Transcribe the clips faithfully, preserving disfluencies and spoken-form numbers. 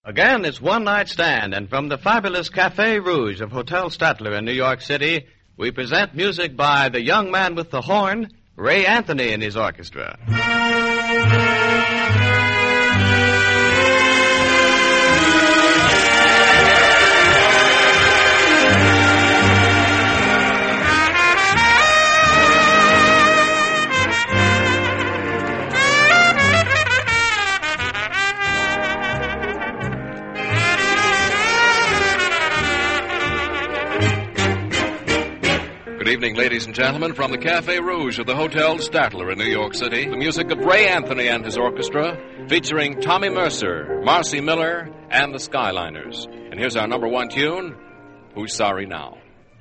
Again, it's One Night Stand, and from the fabulous Café Rouge of Hotel Statler in New York City, we present music by the young man with the horn, Ray Anthony and his orchestra. Good evening, ladies and gentlemen, from the Café Rouge of the Hotel Statler in New York City. The music of Ray Anthony and his orchestra, featuring Tommy Mercer, Marcy Miller, and the Skyliners. And here's our number one tune, Who's Sorry Now?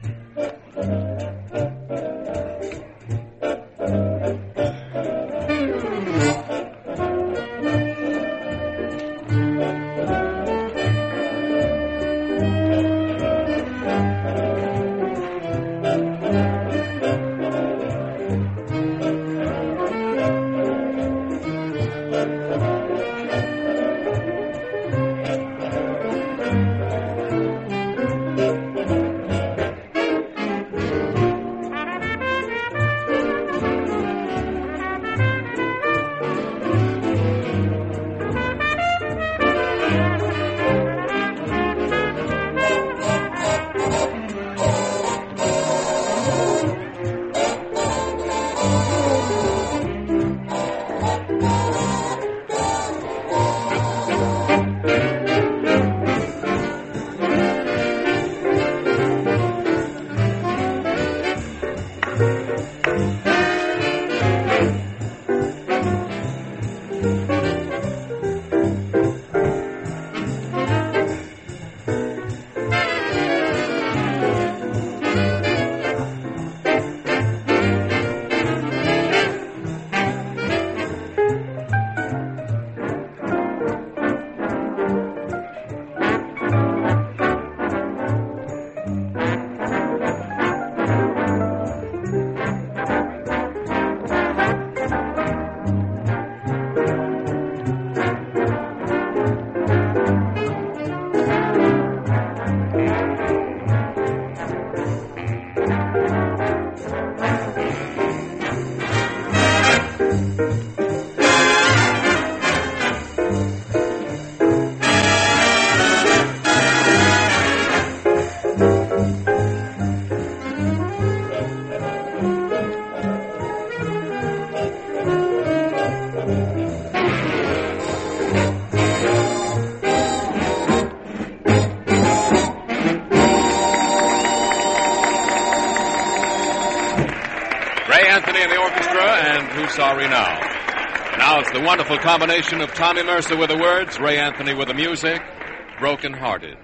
Sorry Now. Now it's the wonderful combination of Tommy Mercer with the words, Ray Anthony with the music, Broken Hearted.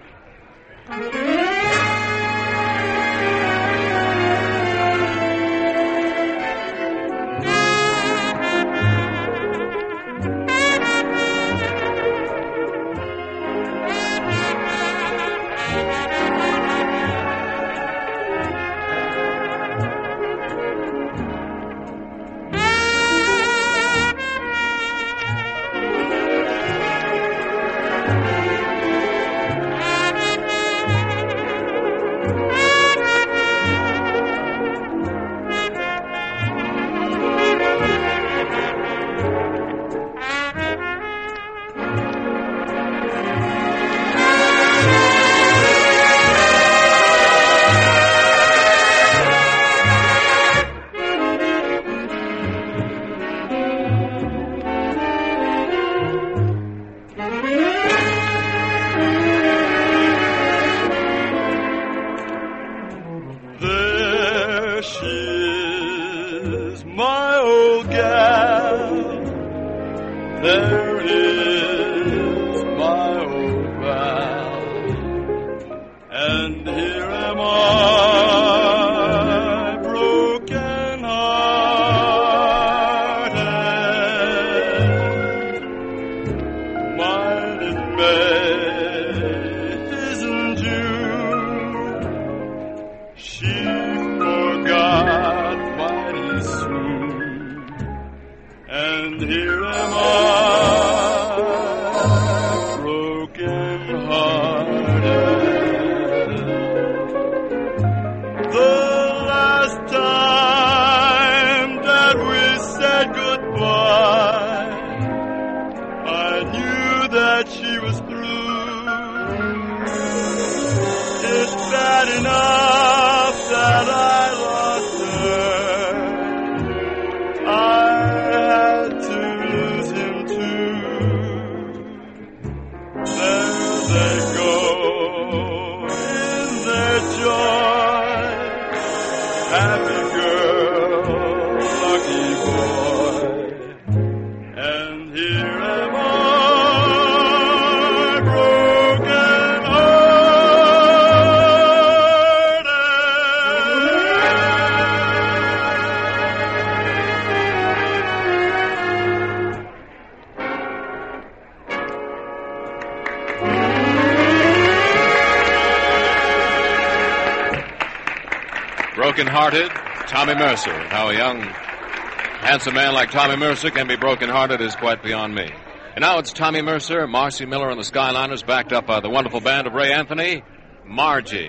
And here am I, broken Broken-hearted, Tommy Mercer. How a young, handsome man like Tommy Mercer can be broken-hearted is quite beyond me. And now it's Tommy Mercer, Marcy Miller, and the Skyliners, backed up by the wonderful band of Ray Anthony, Margie.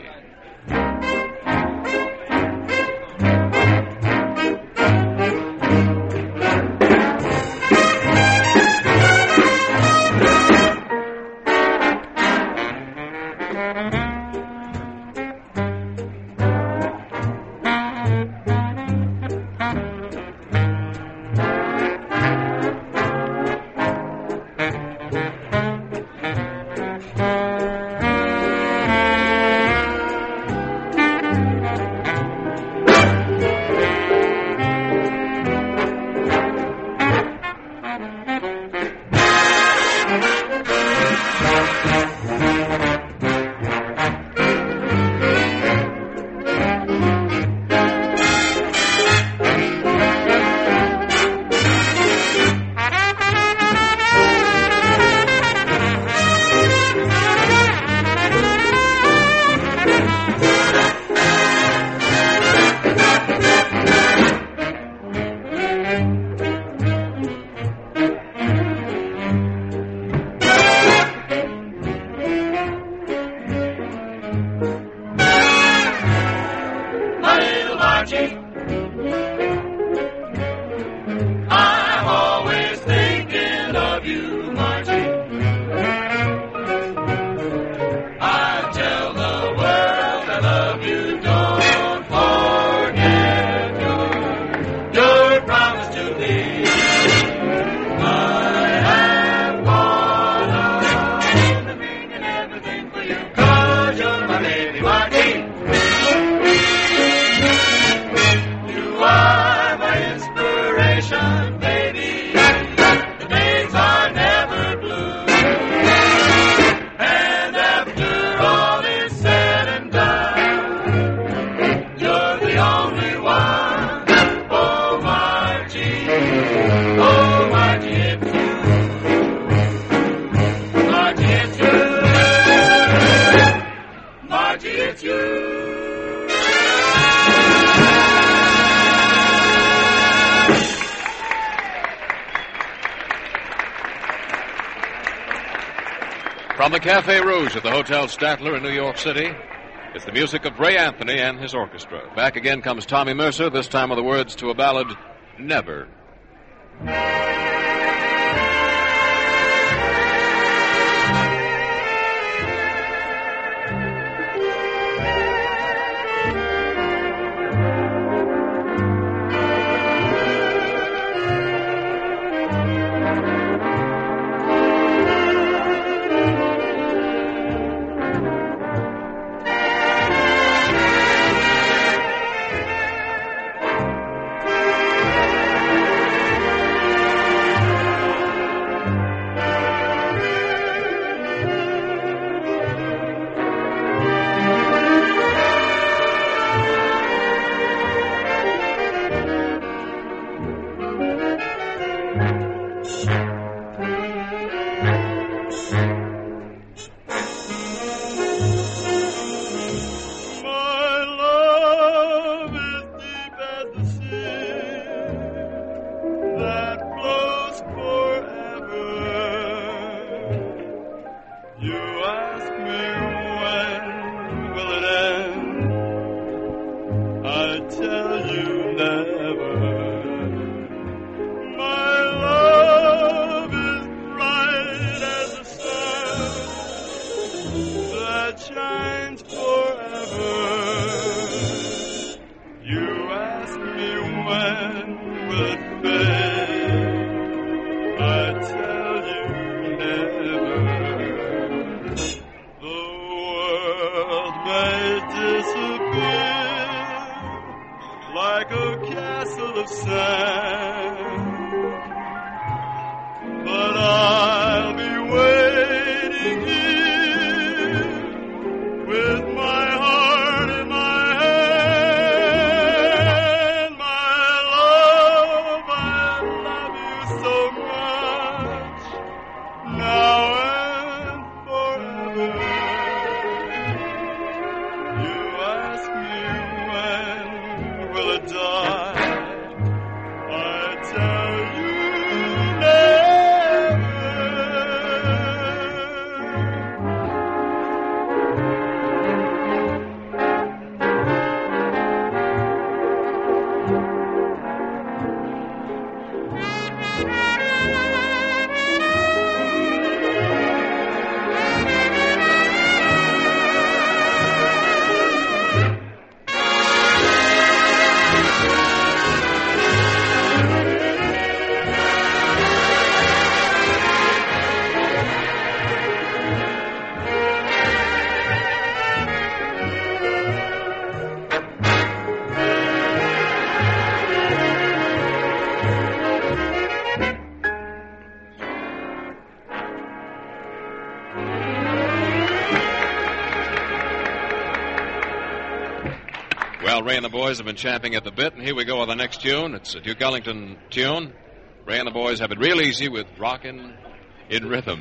From the Cafe Rouge at the Hotel Statler in New York City, it's the music of Ray Anthony and his orchestra. Back again comes Tommy Mercer, this time with the words to a ballad, Never. ask me when will it end? I tell you never. My love is bright as the sun that shines forever. You ask me when will it fade? I tell you never. The world may disappear like a castle of sand, but I'll be waiting here with my heart in my hand. My love, I love you so much, now and forever. You ask me when will it die? I tell you never. Well, Ray and the boys have been champing at the bit, and here we go with the next tune. It's a Duke Ellington tune. Ray and the boys have it real easy with Rockin' in Rhythm.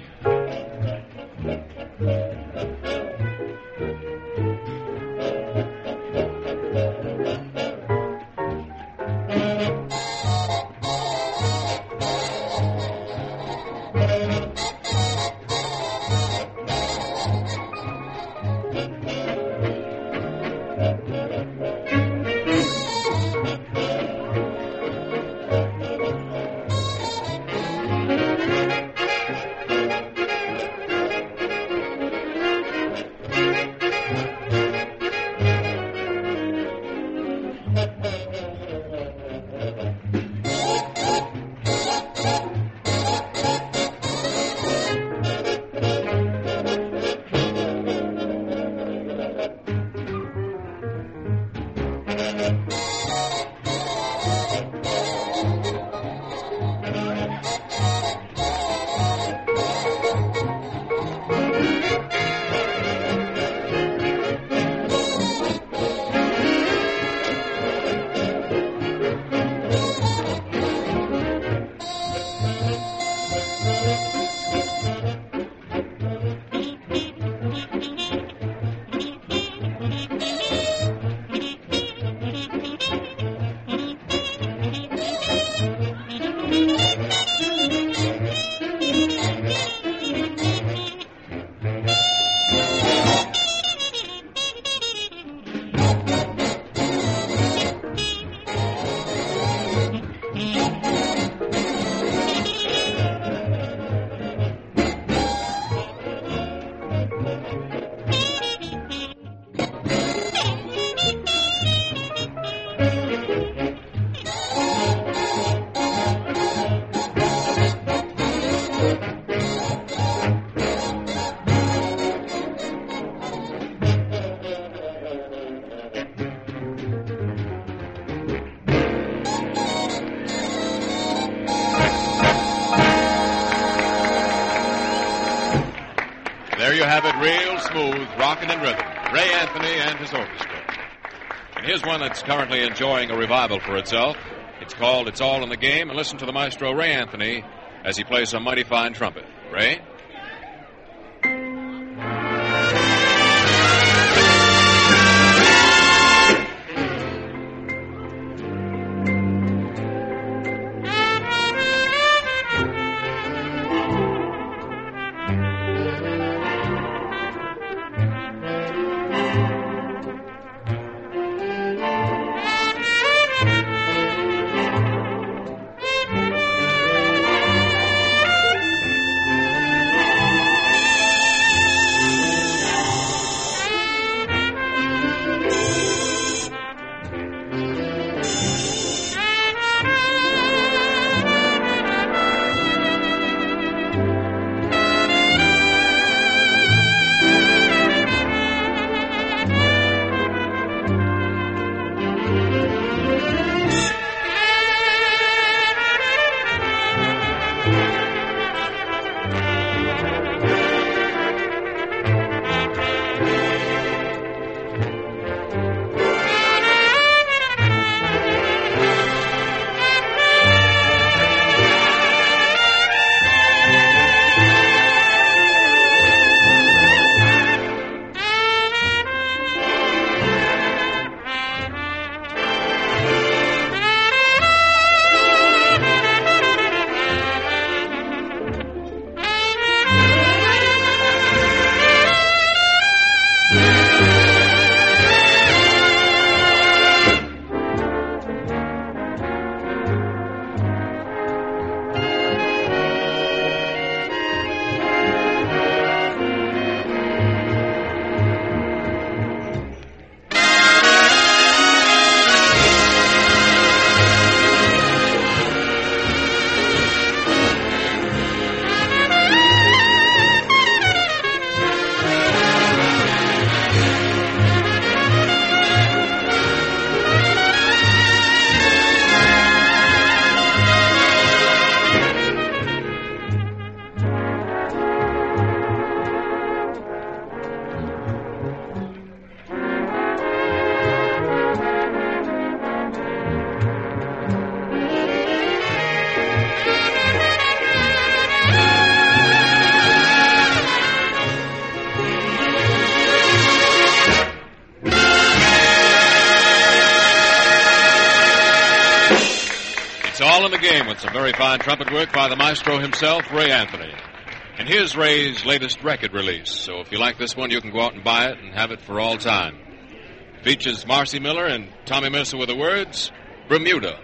There you have it, real smooth, rockin' and rhythm. Ray Anthony and his orchestra. And here's one that's currently enjoying a revival for itself. It's called It's All in the Game, and listen to the maestro Ray Anthony as he plays some mighty fine trumpet. Ray? all in the game with some very fine trumpet work by the maestro himself, Ray Anthony. And here's Ray's latest record release. So if you like this one, you can go out and buy it and have it for all time. Features Marcy Miller and Tommy Mercer with the words, Bermuda.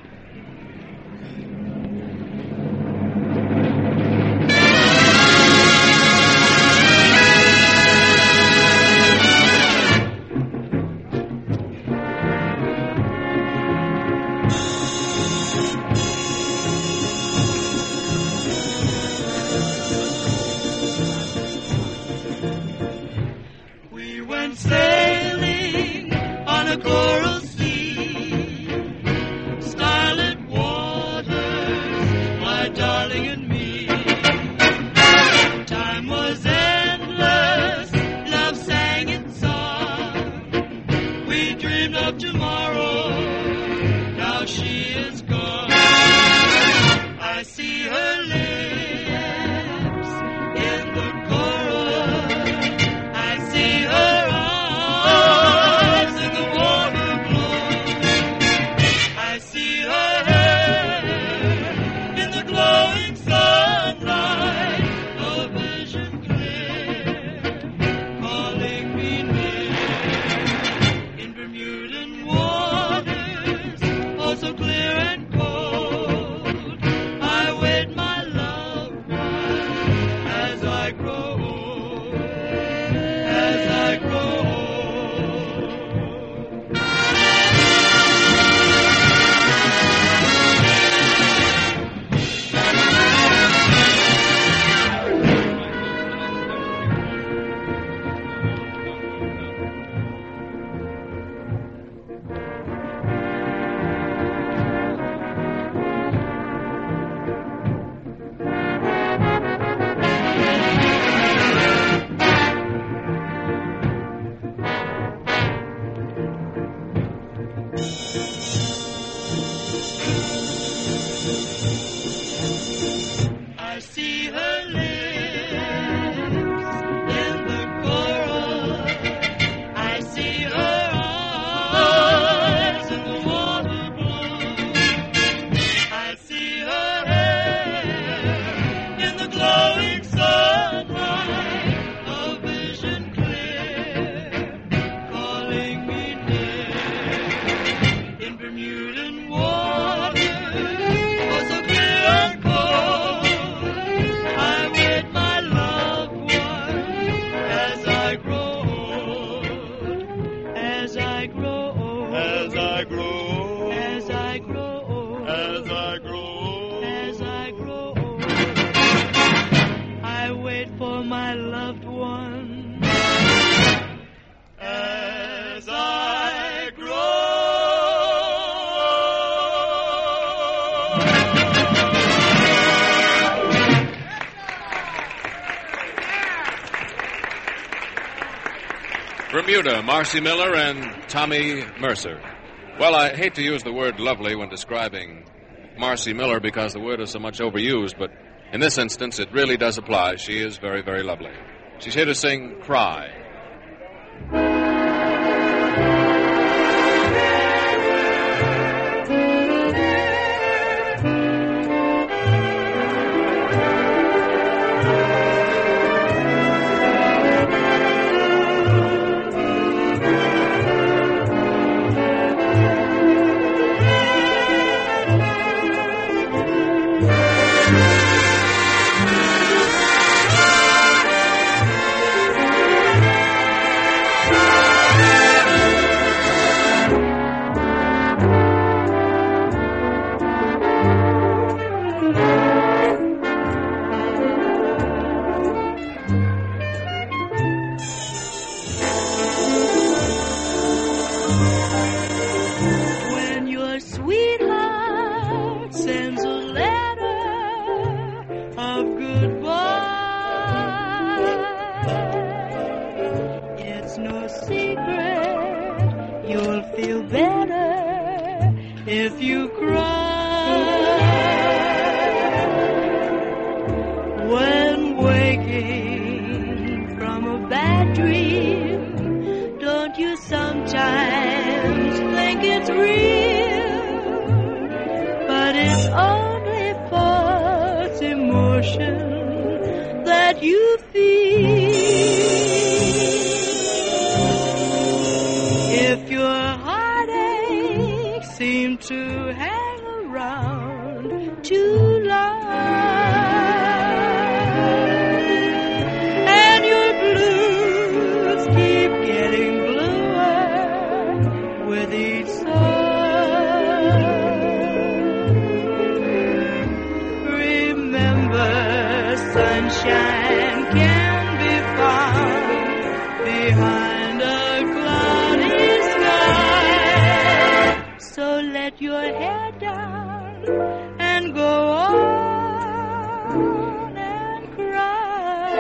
Sailing on a coral sea, starlit waters, my darling and me. Time was endless, love sang its song. We dreamed of tomorrow, now she is gone. I see her lips in the coral, I see her Bermuda, Marcy Miller and Tommy Mercer. Well, I hate to use the word lovely when describing Marcy Miller because the word is so much overused, but in this instance it really does apply. She is very, very lovely. She's here to sing Cry. If you cry when waking from a bad dream, don't you sometimes think it's real? But it's all emotion that you feel. If your heartaches seem to hang around too long, and your blues keep getting bluer with each song, remember sunshine can be found behind a cloudy sky. So let your head down and go on and cry.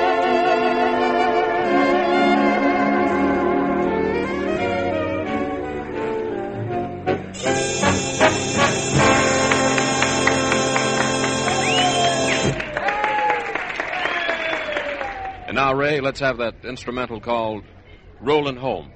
And now, Ray, let's have that instrumental called Rollin' Home.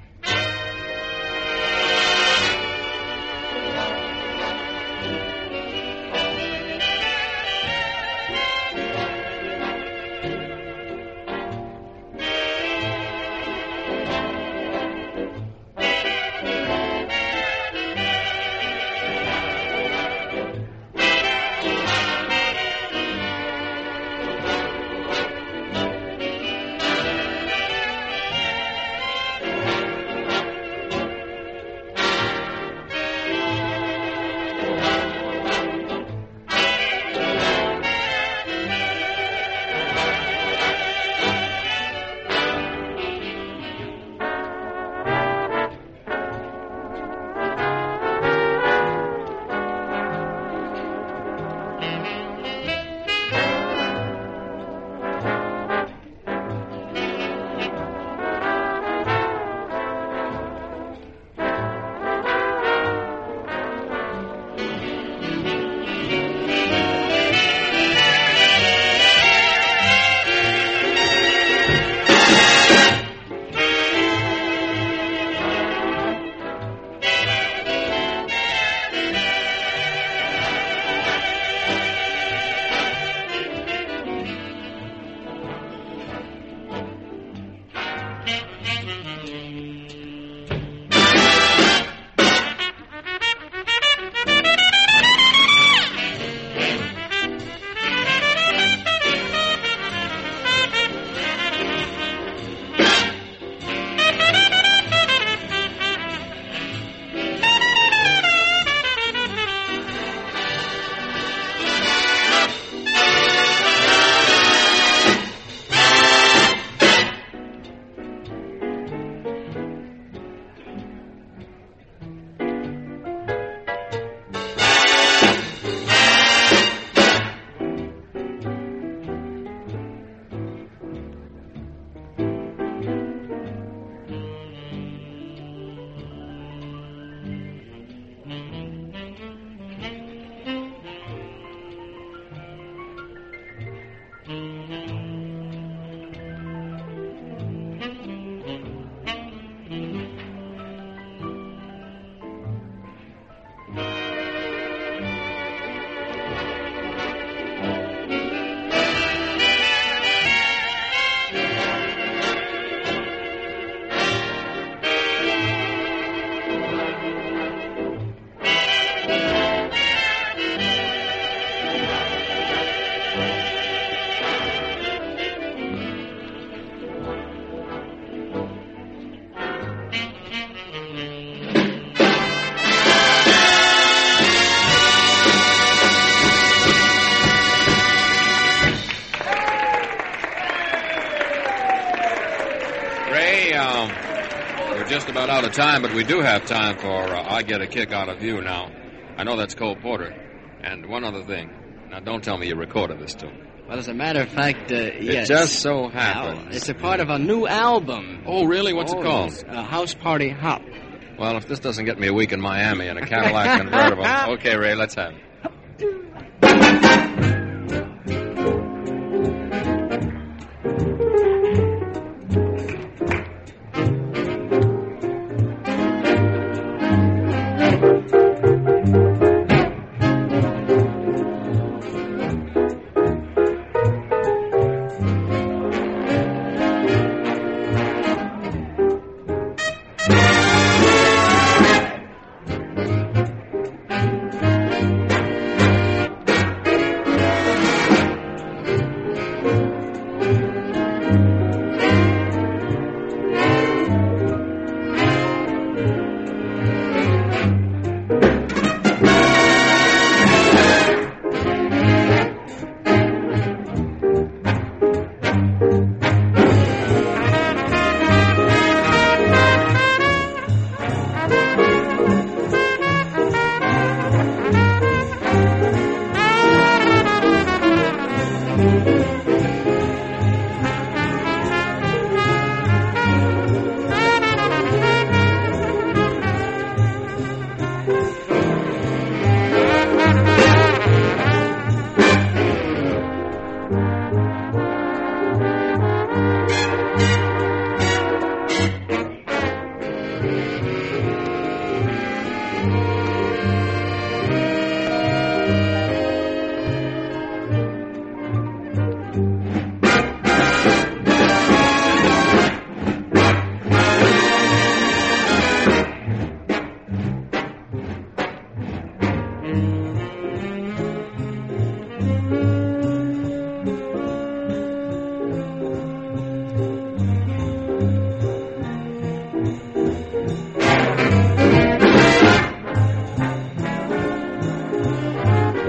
Just about out of time, but we do have time for uh, I Get a Kick Out of You now. I know that's Cole Porter. And one other thing. Now, don't tell me you recorded this tune. Well, as a matter of fact, uh, yes. It just so happens. Well, it's a part of a new album. Oh, really? What's oh, it called? Yes. Uh, House Party Hop. Well, if this doesn't get me a week in Miami in a Cadillac convertible. Okay, Ray, let's have it.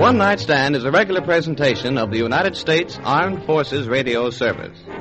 One Night Stand is a regular presentation of the United States Armed Forces Radio Service.